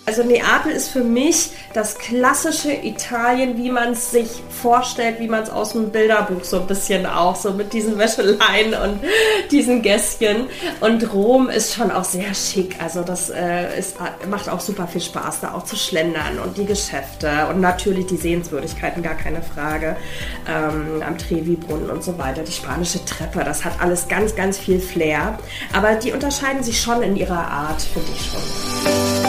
Also Neapel ist für mich das klassische Italien, wie man es sich vorstellt, wie man es aus dem Bilderbuch so ein bisschen auch, so mit diesen Wäscheleien und diesen Gässchen. Und Rom ist schon auch sehr schick, also das macht auch super viel Spaß, da auch zu schlendern und die Geschäfte und natürlich die Sehenswürdigkeiten, gar keine Frage, am Trevi-Brunnen und so weiter, die spanische Treppe, das hat alles ganz, ganz viel Flair. Aber die unterscheiden sich schon in ihrer Art, finde ich schon.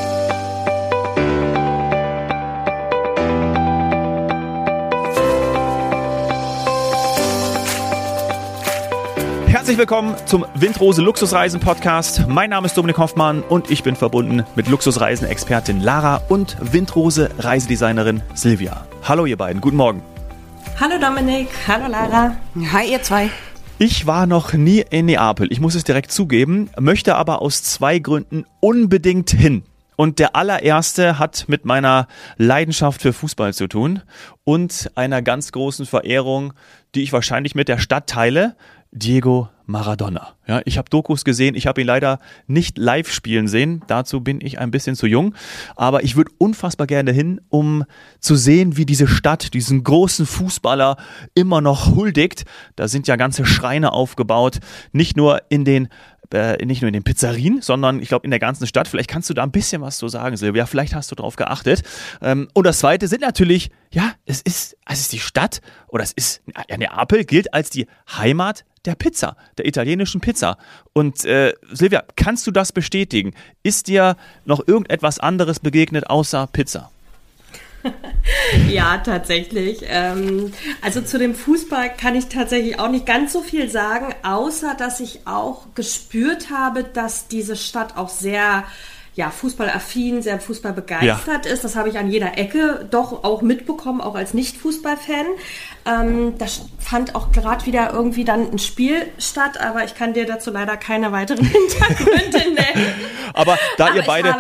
Herzlich willkommen zum Windrose Luxusreisen Podcast. Mein Name ist Dominik Hoffmann und ich bin verbunden mit Luxusreisen-Expertin Lara und Windrose Reisedesignerin Silvia. Hallo ihr beiden, guten Morgen. Hallo Dominik, hallo Lara. Hi ihr zwei. Ich war noch nie in Neapel, ich muss es direkt zugeben, möchte aber aus 2 Gründen unbedingt hin. Und der allererste hat mit meiner Leidenschaft für Fußball zu tun und einer ganz großen Verehrung, die ich wahrscheinlich mit der Stadt teile, Diego Maradona. Ja, ich habe Dokus gesehen, ich habe ihn leider nicht live spielen sehen, dazu bin ich ein bisschen zu jung, aber ich würde unfassbar gerne hin, um zu sehen, wie diese Stadt diesen großen Fußballer immer noch huldigt. Da sind ja ganze Schreine aufgebaut, nicht nur in den Pizzerien, sondern ich glaube in der ganzen Stadt. Vielleicht kannst du da ein bisschen was zu sagen, Silvia. Vielleicht hast du drauf geachtet. Und das Zweite sind natürlich, es ist die Stadt oder Neapel gilt als die Heimat der Pizza, der italienischen Pizza. Und Silvia, kannst du das bestätigen? Ist dir noch irgendetwas anderes begegnet außer Pizza? Ja, tatsächlich. Also zu dem Fußball kann ich tatsächlich auch nicht ganz so viel sagen, außer dass ich auch gespürt habe, dass diese Stadt auch sehr fußballaffin, sehr fußballbegeistert ist. Das habe ich an jeder Ecke doch auch mitbekommen, auch als Nicht-Fußballfan. Da fand auch gerade wieder irgendwie dann ein Spiel statt, aber ich kann dir dazu leider keine weiteren Hintergründe nennen. Aber da ihr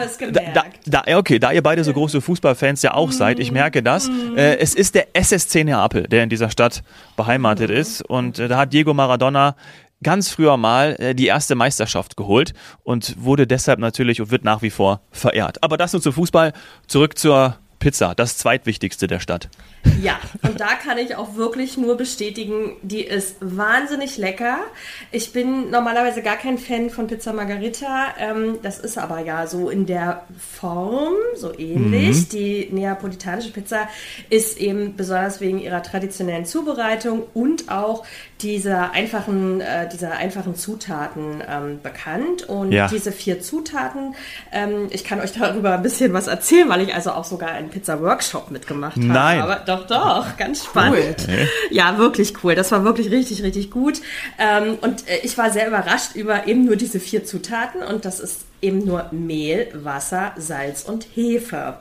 beide es so große Fußballfans ja auch seid, ich merke das, es ist der SSC Neapel, der in dieser Stadt beheimatet ist und da hat Diego Maradona ganz früher mal die erste Meisterschaft geholt und wurde deshalb natürlich und wird nach wie vor verehrt. Aber das nur zum Fußball, zurück zur Pizza, das zweitwichtigste der Stadt. Ja, und da kann ich auch wirklich nur bestätigen, die ist wahnsinnig lecker. Ich bin normalerweise gar kein Fan von Pizza Margherita. Das ist aber ja so in der Form so ähnlich. Die neapolitanische Pizza ist eben besonders wegen ihrer traditionellen Zubereitung und auch dieser einfachen Zutaten bekannt. Und diese 4 Zutaten, ich kann euch darüber ein bisschen was erzählen, weil ich also auch sogar einen Pizza-Workshop mitgemacht habe. Nein. Aber doch, ganz spannend. Cool. Ja, wirklich cool. Das war wirklich richtig, richtig gut. Und ich war sehr überrascht über eben nur diese 4 Zutaten und das ist eben nur Mehl, Wasser, Salz und Hefe.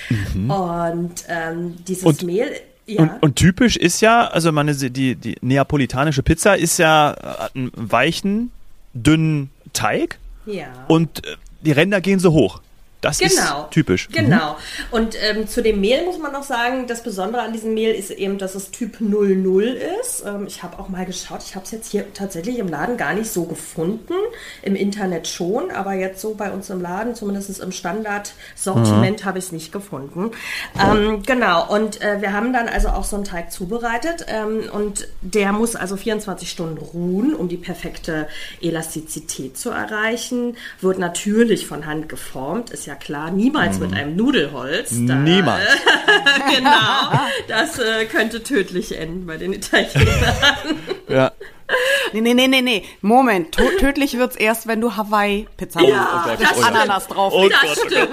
Und dieses Mehl... Ja. Und typisch ist ja, also die neapolitanische Pizza ist ja einen weichen, dünnen Teig und die Ränder gehen so hoch. Das ist typisch. Genau. Und zu dem Mehl muss man noch sagen, das Besondere an diesem Mehl ist eben, dass es Typ 00 ist. Ich habe auch mal geschaut, ich habe es jetzt hier tatsächlich im Laden gar nicht so gefunden. Im Internet schon, aber jetzt so bei uns im Laden, zumindest im Standardsortiment, habe ich es nicht gefunden. Genau, und wir haben dann also auch so einen Teig zubereitet und der muss also 24 Stunden ruhen, um die perfekte Elastizität zu erreichen. Wird natürlich von Hand geformt, ist ja klar, niemals mit einem Nudelholz. Niemals. Genau, das könnte tödlich enden bei den Italienern. Ja. Nee. Moment, tödlich wird's erst, wenn du Hawaii-Pizza hast. Ananas drauf. Das stimmt.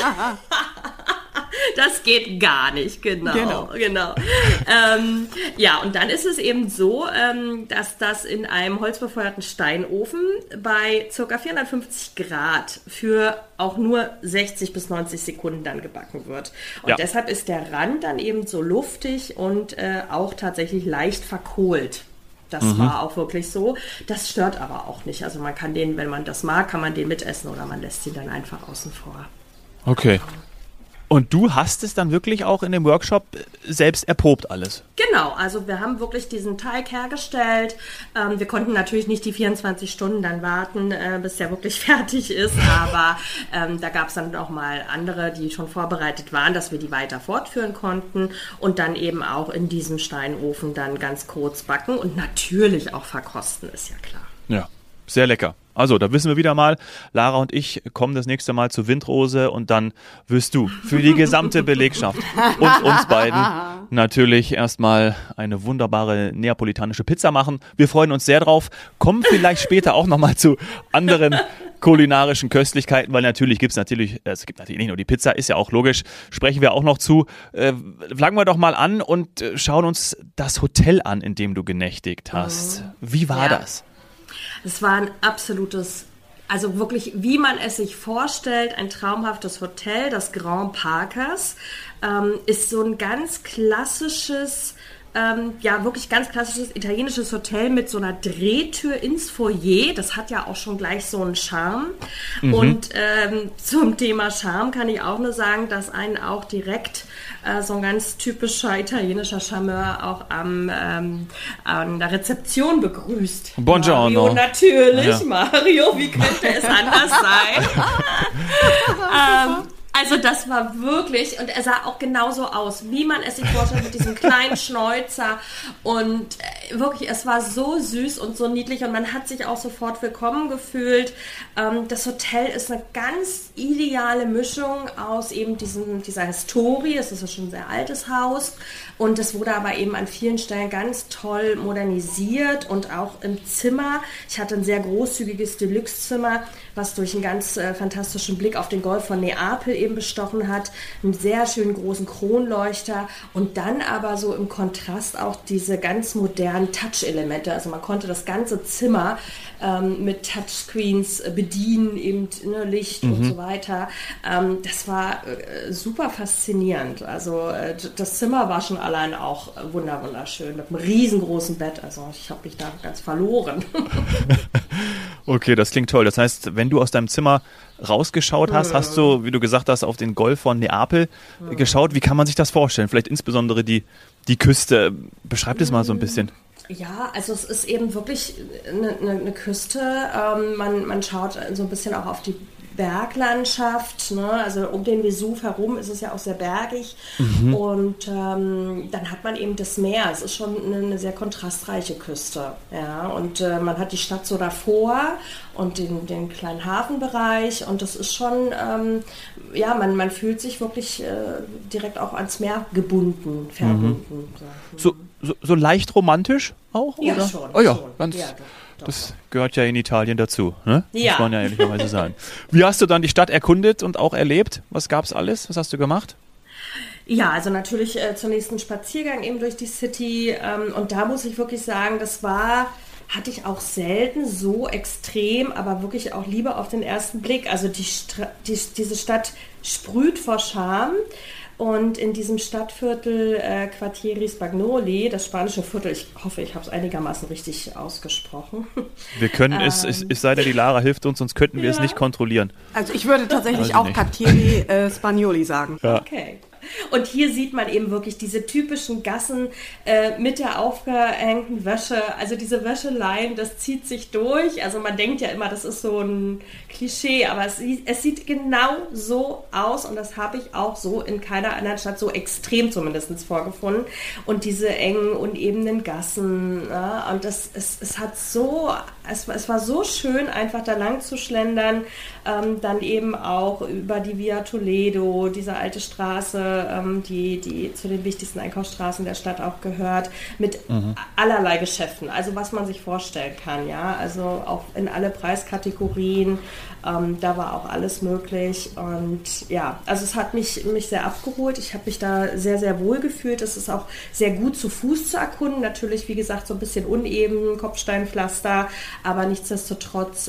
Das geht gar nicht, genau. Und dann ist es eben so, dass das in einem holzbefeuerten Steinofen bei ca. 450 Grad für auch nur 60 bis 90 Sekunden dann gebacken wird. Und deshalb ist der Rand dann eben so luftig und auch tatsächlich leicht verkohlt. Das war auch wirklich so. Das stört aber auch nicht. Also man kann den, wenn man das mag, kann man den mitessen oder man lässt ihn dann einfach außen vor. Okay. Und du hast es dann wirklich auch in dem Workshop selbst erprobt alles? Genau, also wir haben wirklich diesen Teig hergestellt. Wir konnten natürlich nicht die 24 Stunden dann warten, bis der wirklich fertig ist, aber da gab es dann auch mal andere, die schon vorbereitet waren, dass wir die weiter fortführen konnten und dann eben auch in diesem Steinofen dann ganz kurz backen und natürlich auch verkosten, ist ja klar. Ja, sehr lecker. Also, da wissen wir wieder mal, Lara und ich kommen das nächste Mal zur Windrose und dann wirst du für die gesamte Belegschaft und uns beiden natürlich erstmal eine wunderbare neapolitanische Pizza machen. Wir freuen uns sehr drauf, kommen vielleicht später auch nochmal zu anderen kulinarischen Köstlichkeiten, weil es gibt natürlich nicht nur die Pizza, ist ja auch logisch, sprechen wir auch noch zu. Fangen wir doch mal an und schauen uns das Hotel an, in dem du genächtigt hast. Wie war das? Es war ein absolutes, also wirklich, wie man es sich vorstellt, ein traumhaftes Hotel, das Grand Parkers, ist so ein ganz klassisches, wirklich ganz klassisches italienisches Hotel mit so einer Drehtür ins Foyer. Das hat ja auch schon gleich so einen Charme. Und zum Thema Charme kann ich auch nur sagen, dass einen auch direkt so ein ganz typischer italienischer Charmeur auch an der Rezeption begrüßt. Buongiorno. Mario, natürlich. Ja. Mario, wie könnte es anders sein? Also das war wirklich, und er sah auch genauso aus, wie man es sich vorstellt, mit diesem kleinen Schnäuzer und wirklich, es war so süß und so niedlich und man hat sich auch sofort willkommen gefühlt. Das Hotel ist eine ganz ideale Mischung aus eben dieser Historie, es ist ja schon ein sehr altes Haus und es wurde aber eben an vielen Stellen ganz toll modernisiert und auch im Zimmer. Ich hatte ein sehr großzügiges Deluxe-Zimmer, was durch einen ganz fantastischen Blick auf den Golf von Neapel eben bestochen hat, einen sehr schönen großen Kronleuchter und dann aber so im Kontrast auch diese ganz modernen Touch-Elemente. Also man konnte das ganze Zimmer mit Touchscreens bedienen, eben Licht und so weiter. Das war super faszinierend. Also das Zimmer war schon allein auch wunderschön mit einem riesengroßen Bett. Also ich habe mich da ganz verloren. Okay, das klingt toll. Das heißt, wenn du aus deinem Zimmer rausgeschaut hast, hast du, wie du gesagt hast, auf den Golf von Neapel geschaut. Wie kann man sich das vorstellen? Vielleicht insbesondere die Küste. Beschreib das mal so ein bisschen. Ja, also es ist eben wirklich eine Küste. Man schaut so ein bisschen auch auf die Berglandschaft, ne? Also um den Vesuv herum ist es ja auch sehr bergig und dann hat man eben das Meer. Es ist schon eine sehr kontrastreiche Küste, ja, und man hat die Stadt so davor und den kleinen Hafenbereich und das ist schon, man fühlt sich wirklich direkt auch ans Meer verbunden. So leicht romantisch auch? Ja, oder? schon. Oh ja, schon. ganz. Ja, doch. Das gehört ja in Italien dazu, ne? Ja. Muss man ja ehrlicherweise sagen. Wie hast du dann die Stadt erkundet und auch erlebt? Was gab's alles? Was hast du gemacht? Ja, also natürlich zunächst ein Spaziergang eben durch die City und da muss ich wirklich sagen, hatte ich auch selten so extrem, aber wirklich auch Liebe auf den ersten Blick. Also diese Stadt sprüht vor Charme. Und in diesem Stadtviertel Quartieri Spagnoli, das spanische Viertel, ich hoffe, ich habe es einigermaßen richtig ausgesprochen. Wir können es sei denn, die Lara hilft uns, sonst könnten wir es nicht kontrollieren. Also ich würde tatsächlich auch Quartieri Spagnoli sagen. Ja. Okay. Und hier sieht man eben wirklich diese typischen Gassen mit der aufgehängten Wäsche. Also diese Wäscheleien, das zieht sich durch. Also man denkt ja immer, das ist so ein Klischee, aber es sieht genau so aus und das habe ich auch so in keiner anderen Stadt so extrem zumindest vorgefunden. Und diese engen, unebenen Gassen, ja, und es war so schön, einfach da lang zu schlendern. Dann eben auch über die Via Toledo, diese alte Straße, die zu den wichtigsten Einkaufsstraßen der Stadt auch gehört, mit allerlei Geschäften, also was man sich vorstellen kann, ja, also auch in alle Preiskategorien, da war auch alles möglich und ja, also es hat mich sehr abgeholt, ich habe mich da sehr, sehr wohl gefühlt, es ist auch sehr gut zu Fuß zu erkunden, natürlich, wie gesagt, so ein bisschen uneben, Kopfsteinpflaster, aber nichtsdestotrotz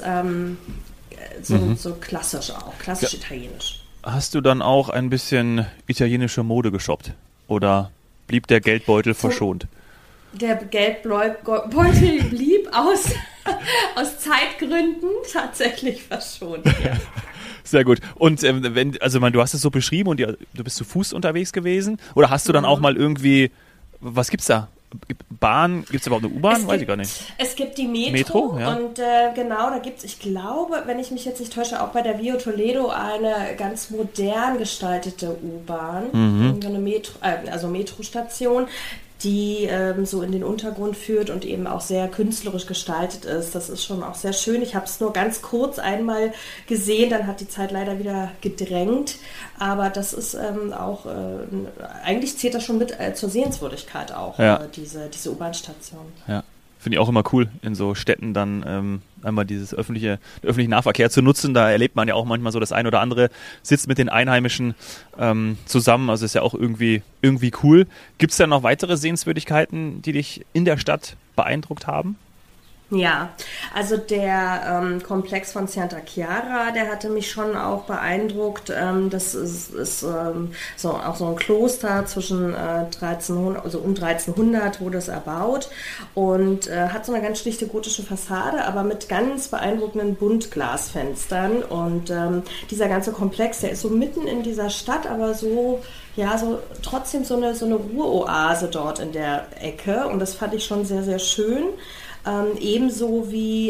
so klassisch auch, klassisch italienisch. Hast du dann auch ein bisschen italienische Mode geshoppt? Oder blieb der Geldbeutel verschont? Der Geldbeutel blieb aus Zeitgründen tatsächlich verschont. Ja. Sehr gut. Und du hast es so beschrieben und du bist zu Fuß unterwegs gewesen? Oder hast du dann auch mal irgendwie, was gibt's da? Bahn, gibt es überhaupt eine U-Bahn? Weiß ich gar nicht. Es gibt die Metro ja. Und genau, da gibt es, ich glaube, wenn ich mich jetzt nicht täusche, auch bei der Via Toledo eine ganz modern gestaltete U-Bahn, so eine Metrostation, die so in den Untergrund führt und eben auch sehr künstlerisch gestaltet ist. Das ist schon auch sehr schön. Ich habe es nur ganz kurz einmal gesehen, dann hat die Zeit leider wieder gedrängt. Aber das ist auch, eigentlich zählt das schon mit zur Sehenswürdigkeit auch, diese U-Bahn-Station. Ja. Finde ich auch immer cool, in so Städten dann einmal den öffentlichen Nahverkehr zu nutzen. Da erlebt man ja auch manchmal so das ein oder andere, sitzt mit den Einheimischen zusammen. Also ist ja auch irgendwie cool. Gibt es da noch weitere Sehenswürdigkeiten, die dich in der Stadt beeindruckt haben? Ja, also der Komplex von Santa Chiara, der hatte mich schon auch beeindruckt. Das ist auch so ein Kloster zwischen 1300, also um 1300 wurde es erbaut und hat so eine ganz schlichte gotische Fassade, aber mit ganz beeindruckenden Buntglasfenstern. Und dieser ganze Komplex, der ist so mitten in dieser Stadt, aber so trotzdem so eine Ruheoase dort in der Ecke. Und das fand ich schon sehr, sehr schön. Ebenso wie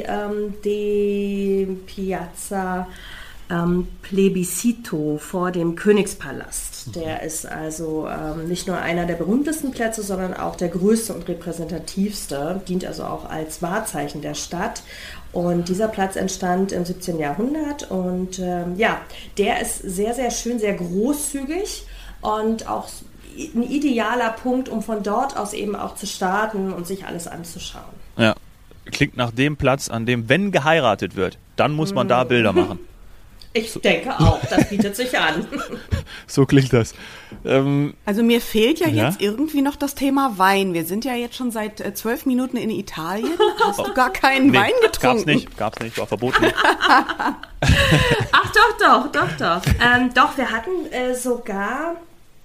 die Piazza Plebiscito vor dem Königspalast. Der ist also nicht nur einer der berühmtesten Plätze, sondern auch der größte und repräsentativste, dient also auch als Wahrzeichen der Stadt. Und dieser Platz entstand im 17. Jahrhundert und der ist sehr, sehr schön, sehr großzügig und auch ein idealer Punkt, um von dort aus eben auch zu starten und sich alles anzuschauen. Ja, klingt nach dem Platz, an dem, wenn geheiratet wird, dann muss man da Bilder machen. Ich denke auch, das bietet sich an. So klingt das. Also mir fehlt jetzt irgendwie noch das Thema Wein. Wir sind ja jetzt schon seit 12 Minuten in Italien. Hast du gar keinen Wein getrunken? Gab's nicht, war verboten. Ach doch. Doch, wir hatten sogar...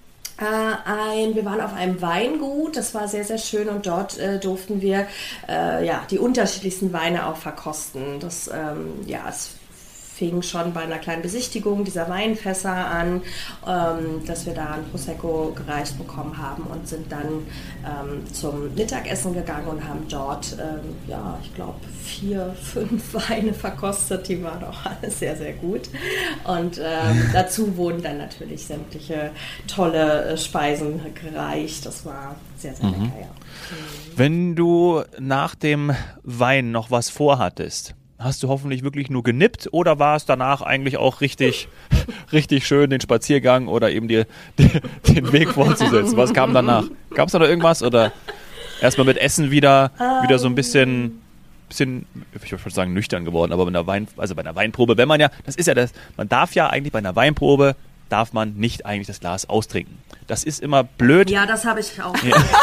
wir waren auf einem Weingut, das war sehr, sehr schön und dort durften wir die unterschiedlichsten Weine auch verkosten. Es fing schon bei einer kleinen Besichtigung dieser Weinfässer an, dass wir da ein Prosecco gereicht bekommen haben und sind dann zum Mittagessen gegangen und haben dort, ich glaube, 4, 5 Weine verkostet. Die waren auch alle sehr, sehr gut. Und dazu wurden dann natürlich sämtliche tolle Speisen gereicht. Das war sehr, sehr lecker, ja. Wenn du nach dem Wein noch was vorhattest, hast du hoffentlich wirklich nur genippt oder war es danach eigentlich auch richtig schön, den Spaziergang oder eben den Weg fortzusetzen? Was kam danach? Gab es da noch irgendwas oder erstmal mit Essen wieder so ein bisschen, ich würde sagen nüchtern geworden, aber bei einer Weinprobe, man darf ja eigentlich bei einer Weinprobe darf man nicht eigentlich das Glas austrinken. Das ist immer blöd. Ja, das habe ich auch.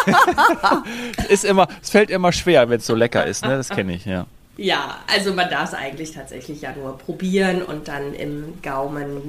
Ja. Es fällt immer schwer, wenn es so lecker ist, ne? Das kenne ich, ja. Ja, also man darf es eigentlich tatsächlich ja nur probieren und dann im Gaumen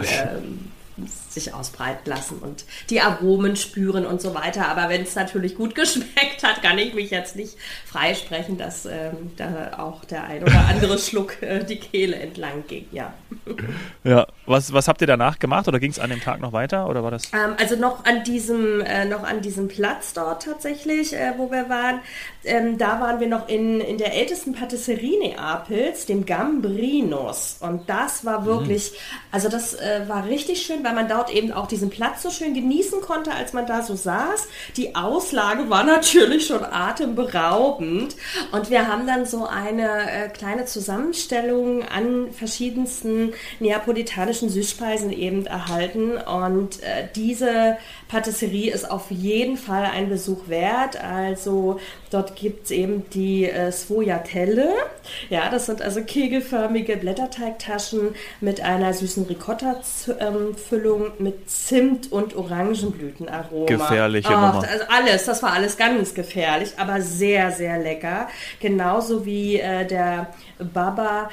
sich ausbreiten lassen und die Aromen spüren und so weiter. Aber wenn es natürlich gut geschmeckt hat, kann ich mich jetzt nicht freisprechen, dass da auch der ein oder andere Schluck die Kehle entlang ging, ja. Ja, was habt ihr danach gemacht oder ging es an dem Tag noch weiter oder war das? Also noch an diesem Platz dort tatsächlich, wo wir waren, da waren wir noch in der ältesten Patisserie Neapels, dem Gambrinus. Und das war wirklich, also das war richtig schön, weil man dort eben auch diesen Platz so schön genießen konnte, als man da so saß. Die Auslage war natürlich schon atemberaubend. Und wir haben dann so eine kleine Zusammenstellung an verschiedensten neapolitanischen Süßspeisen eben erhalten. Und diese Patisserie ist auf jeden Fall ein Besuch wert. Also dort gibt es eben die Sfogliatelle. Ja, das sind also kegelförmige Blätterteigtaschen mit einer süßen Ricotta-Füllung mit Zimt und Orangenblütenaroma. Gefährliche Nummer. Also das war alles ganz gefährlich, aber sehr, sehr lecker. Genauso wie der Baba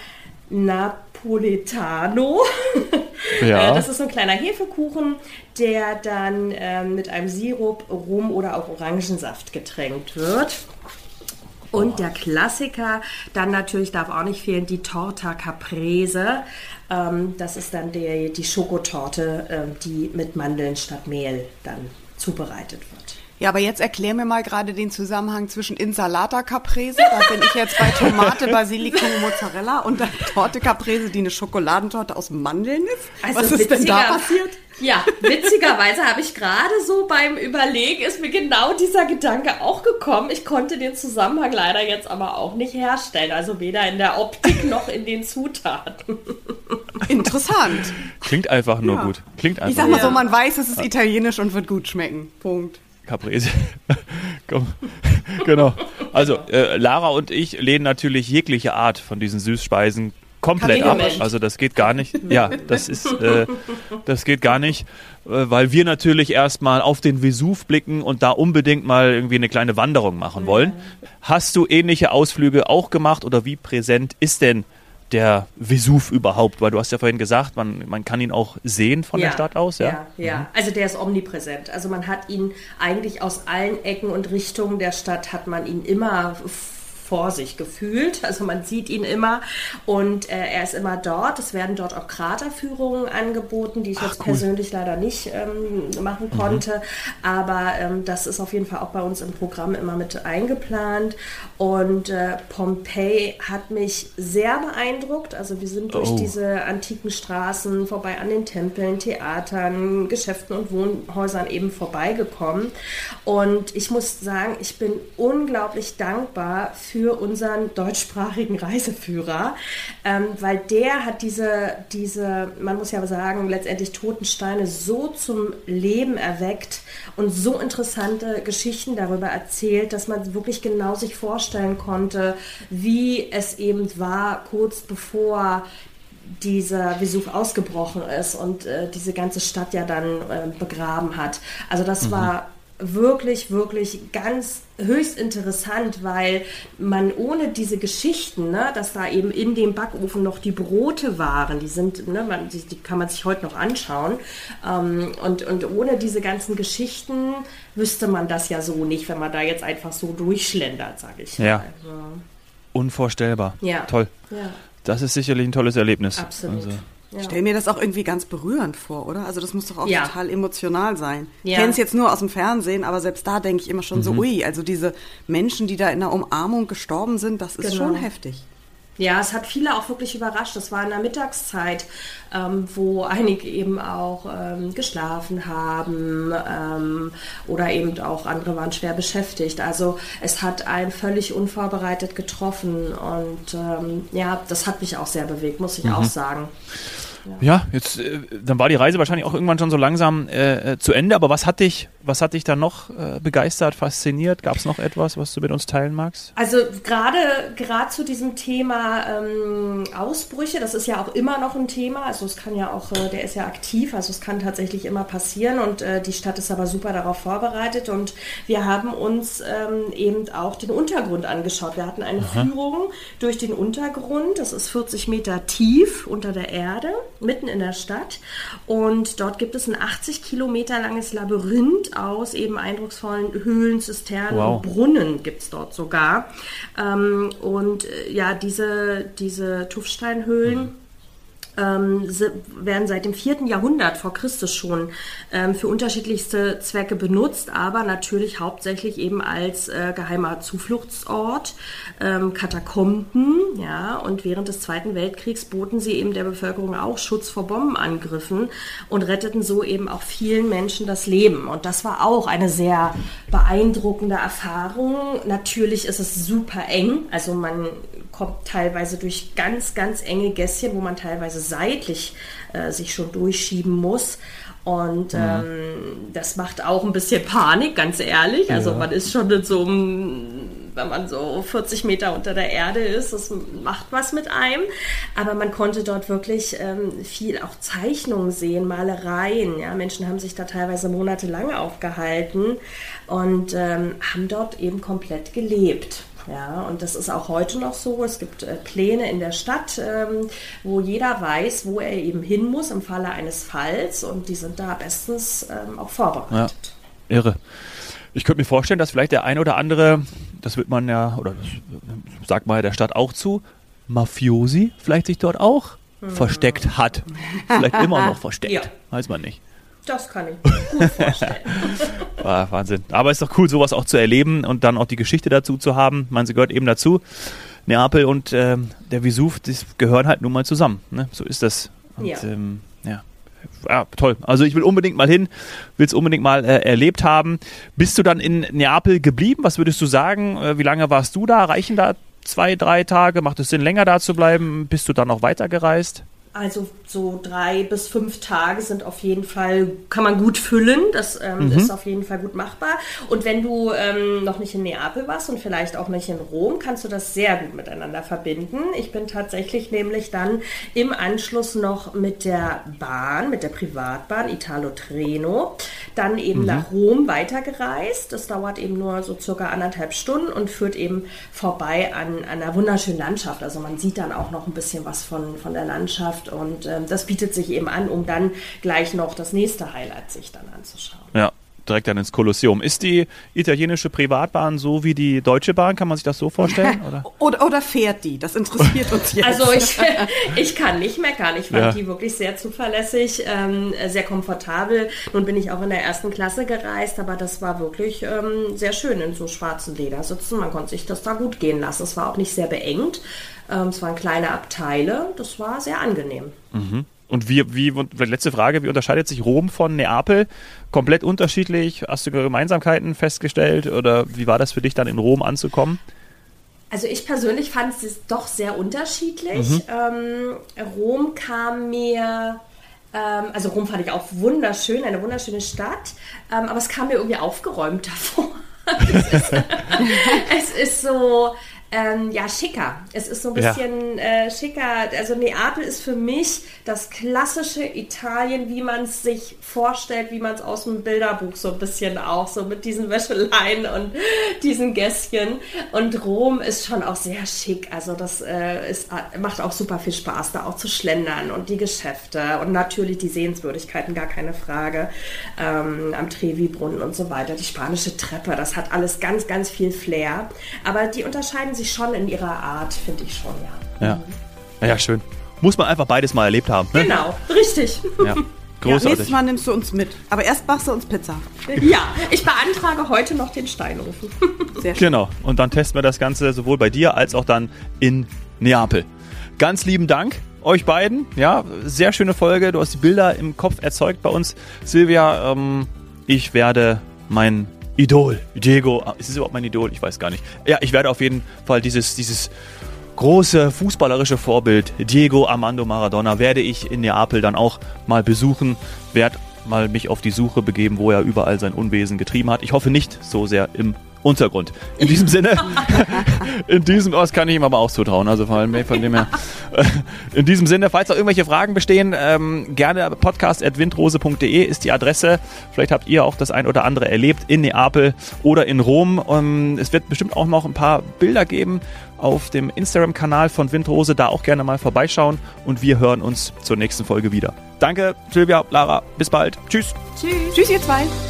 Napoletano. Ja. Das ist so ein kleiner Hefekuchen, der dann mit einem Sirup, Rum oder auch Orangensaft getränkt wird. Und der Klassiker, dann natürlich darf auch nicht fehlen, die Torta Caprese. Das ist dann die Schokotorte, die mit Mandeln statt Mehl dann zubereitet wird. Ja, aber jetzt erklär mir mal gerade den Zusammenhang zwischen Insalata Caprese, da bin ich jetzt bei Tomate, Basilikum, Mozzarella und dann Torte Caprese, die eine Schokoladentorte aus Mandeln ist. Also was ist denn da passiert? Ja, witzigerweise habe ich gerade so beim Überlegen, ist mir genau dieser Gedanke auch gekommen. Ich konnte den Zusammenhang leider jetzt aber auch nicht herstellen, also weder in der Optik noch in den Zutaten. Interessant. Klingt einfach nur gut. Klingt einfach ich sag mal so, man weiß, es ist italienisch und wird gut schmecken. Punkt. Caprese. Komm. Genau. Also, Lara und ich lehnen natürlich jegliche Art von diesen Süßspeisen komplett ab. Also das geht gar nicht. Ja, das geht gar nicht, weil wir natürlich erstmal auf den Vesuv blicken und da unbedingt mal irgendwie eine kleine Wanderung machen wollen. Hast du ähnliche Ausflüge auch gemacht oder wie präsent ist denn der Vesuv überhaupt? Weil du hast ja vorhin gesagt, man kann ihn auch sehen von der Stadt aus. Ja. Also der ist omnipräsent. Also man hat ihn eigentlich aus allen Ecken und Richtungen der Stadt, hat man ihn immer vor sich gefühlt. Also man sieht ihn immer und er ist immer dort. Es werden dort auch Kraterführungen angeboten, die ich jetzt persönlich leider nicht machen konnte. Aber das ist auf jeden Fall auch bei uns im Programm immer mit eingeplant. Und Pompeji hat mich sehr beeindruckt. Also wir sind durch diese antiken Straßen vorbei an den Tempeln, Theatern, Geschäften und Wohnhäusern eben vorbeigekommen. Und ich muss sagen, ich bin unglaublich dankbar für unseren deutschsprachigen Reiseführer, weil der hat diese, man muss ja sagen, letztendlich Totensteine so zum Leben erweckt und so interessante Geschichten darüber erzählt, dass man wirklich genau sich vorstellen konnte, wie es eben war, kurz bevor dieser Vesuv ausgebrochen ist und diese ganze Stadt ja dann begraben hat. Also das war wirklich, wirklich ganz höchst interessant, weil man ohne diese Geschichten, ne, dass da eben in dem Backofen noch die Brote waren, die sind, ne, die kann man sich heute noch anschauen, und ohne diese ganzen Geschichten wüsste man das ja so nicht, wenn man da jetzt einfach so durchschlendert, sage ich. Ja. Unvorstellbar. Ja. Toll. Ja. Das ist sicherlich ein tolles Erlebnis. Absolut. Also. Ich stelle mir das auch irgendwie ganz berührend vor, oder? Also das muss doch auch total emotional sein. Ich kenne es jetzt nur aus dem Fernsehen, aber selbst da denke ich immer schon so, ui, also diese Menschen, die da in der Umarmung gestorben sind, das ist schon heftig. Ja, es hat viele auch wirklich überrascht. Das war in der Mittagszeit, wo einige eben auch geschlafen haben oder eben auch andere waren schwer beschäftigt. Also es hat einen völlig unvorbereitet getroffen und das hat mich auch sehr bewegt, muss ich auch sagen. Ja, jetzt dann war die Reise wahrscheinlich auch irgendwann schon so langsam zu Ende, aber was hat dich dann noch begeistert, fasziniert? Gab es noch etwas, was du mit uns teilen magst? Also gerade zu diesem Thema Ausbrüche, das ist ja auch immer noch ein Thema, also es kann ja auch, der ist ja aktiv, also es kann tatsächlich immer passieren und die Stadt ist aber super darauf vorbereitet und wir haben uns eben auch den Untergrund angeschaut. Wir hatten eine Führung durch den Untergrund, das ist 40 Meter tief unter der Erde, mitten in der Stadt und dort gibt es ein 80 Kilometer langes Labyrinth aus eben eindrucksvollen Höhlen, Zisternen und Brunnen gibt es dort sogar. Diese Tuffsteinhöhlen werden seit dem 4. Jahrhundert vor Christus schon für unterschiedlichste Zwecke benutzt, aber natürlich hauptsächlich eben als geheimer Zufluchtsort, Katakomben, ja, und während des Zweiten Weltkriegs boten sie eben der Bevölkerung auch Schutz vor Bombenangriffen und retteten so eben auch vielen Menschen das Leben. Und das war auch eine sehr beeindruckende Erfahrung. Natürlich ist es super eng, also man kommt teilweise durch ganz, ganz enge Gässchen, wo man teilweise seitlich sich schon durchschieben muss. Und das macht auch ein bisschen Panik, ganz ehrlich. Also man ist schon in so einem, wenn man so 40 Meter unter der Erde ist, das macht was mit einem. Aber man konnte dort wirklich viel auch Zeichnungen sehen, Malereien. Ja? Menschen haben sich da teilweise monatelang aufgehalten und haben dort eben komplett gelebt. Ja, und das ist auch heute noch so. Es gibt Pläne in der Stadt, wo jeder weiß, wo er eben hin muss im Falle eines Falls und die sind da bestens auch vorbereitet. Ja, irre. Ich könnte mir vorstellen, dass vielleicht der ein oder andere, das wird man ja, oder das sagt man ja der Stadt auch zu, Mafiosi vielleicht sich dort auch versteckt hat. Vielleicht immer noch versteckt, weiß man nicht. Das kann ich gut vorstellen. Wahnsinn. Aber es ist doch cool, sowas auch zu erleben und dann auch die Geschichte dazu zu haben. Man, sie gehört eben dazu. Neapel und der Vesuv, die gehören halt nun mal zusammen. Ne? So ist das. Und, ja, toll. Also ich will unbedingt mal hin, will es unbedingt mal erlebt haben. Bist du dann in Neapel geblieben? Was würdest du sagen? Wie lange warst du da? Reichen da 2-3 Tage? Macht es Sinn, länger da zu bleiben? Bist du dann noch weitergereist? Also so 3 bis 5 Tage sind auf jeden Fall, kann man gut füllen, das ist auf jeden Fall gut machbar. Und wenn du noch nicht in Neapel warst und vielleicht auch nicht in Rom, kannst du das sehr gut miteinander verbinden. Ich bin tatsächlich nämlich dann im Anschluss noch mit der Bahn, mit der Privatbahn Italo Treno, dann eben nach Rom weitergereist. Das dauert eben nur so circa 1,5 Stunden und führt eben vorbei an einer wunderschönen Landschaft. Also man sieht dann auch noch ein bisschen was von der Landschaft. Und das bietet sich eben an, um dann gleich noch das nächste Highlight sich dann anzuschauen. Ja, direkt dann ins Kolosseum. Ist die italienische Privatbahn so wie die Deutsche Bahn? Kann man sich das so vorstellen? Oder fährt die? Das interessiert uns jetzt. Also ich kann nicht meckern. Ich fand die wirklich sehr zuverlässig, sehr komfortabel. Nun bin ich auch in der 1. Klasse gereist, aber das war wirklich sehr schön in so schwarzen Ledersitzen. Man konnte sich das da gut gehen lassen. Es war auch nicht sehr beengt. Es waren kleine Abteile. Das war sehr angenehm. Und letzte Frage, wie unterscheidet sich Rom von Neapel? Komplett unterschiedlich? Hast du Gemeinsamkeiten festgestellt oder wie war das für dich dann in Rom anzukommen? Also ich persönlich fand es doch sehr unterschiedlich. Rom kam mir... Also Rom fand ich auch wunderschön, eine wunderschöne Stadt, aber es kam mir irgendwie aufgeräumt davor. Es ist so... schicker. Es ist so ein bisschen schicker. Also Neapel ist für mich das klassische Italien, wie man es sich vorstellt, wie man es aus dem Bilderbuch so ein bisschen auch, so mit diesen Wäscheleien und diesen Gässchen. Und Rom ist schon auch sehr schick. Also das macht auch super viel Spaß, da auch zu schlendern und die Geschäfte und natürlich die Sehenswürdigkeiten, gar keine Frage. Am Trevi-Brunnen und so weiter. Die spanische Treppe, das hat alles ganz, ganz viel Flair. Aber die unterscheiden sich schon in ihrer Art, finde ich schon, Ja, schön. Muss man einfach beides mal erlebt haben. Ne? Genau, richtig. Ja, großartig. Nächstes Mal nimmst du uns mit. Aber erst machst du uns Pizza. Ja, ich beantrage heute noch den Steinofen. Sehr schön. Genau, und dann testen wir das Ganze sowohl bei dir als auch dann in Neapel. Ganz lieben Dank euch beiden. Ja, sehr schöne Folge. Du hast die Bilder im Kopf erzeugt bei uns. Silvia, ich werde mein Idol, Diego, ist es überhaupt mein Idol? Ich weiß gar nicht. Ja, ich werde auf jeden Fall dieses große fußballerische Vorbild, Diego Armando Maradona, werde ich in Neapel dann auch mal besuchen, werde mal mich auf die Suche begeben, wo er überall sein Unwesen getrieben hat. Ich hoffe nicht so sehr im Untergrund. In diesem Sinne, das kann ich ihm aber auch zutrauen, also von dem her. In diesem Sinne, falls noch irgendwelche Fragen bestehen, gerne podcast@windrose.de ist die Adresse. Vielleicht habt ihr auch das ein oder andere erlebt in Neapel oder in Rom. Es wird bestimmt auch noch ein paar Bilder geben auf dem Instagram-Kanal von Windrose, da auch gerne mal vorbeischauen und wir hören uns zur nächsten Folge wieder. Danke, Silvia, Lara, bis bald. Tschüss. Tschüss, ihr zwei.